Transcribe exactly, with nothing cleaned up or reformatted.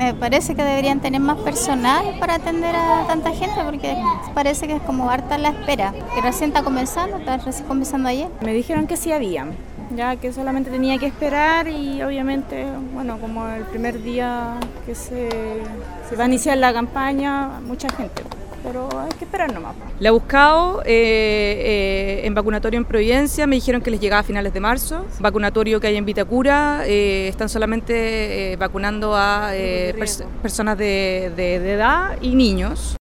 Me parece que deberían tener más personal para atender a tanta gente, porque parece que es como harta la espera, que recién está comenzando, está recién comenzando ayer. Me dijeron que sí había, ya que solamente tenía que esperar y obviamente, bueno, como el primer día que se, se va a iniciar la campaña, mucha gente, pero hay que esperar nomás. La he buscado eh, eh, en vacunatorio en Providencia, me dijeron que les llegaba a finales de marzo. Vacunatorio que hay en Vitacura, eh, están solamente eh, vacunando a eh, pers- personas de, de, de edad y niños.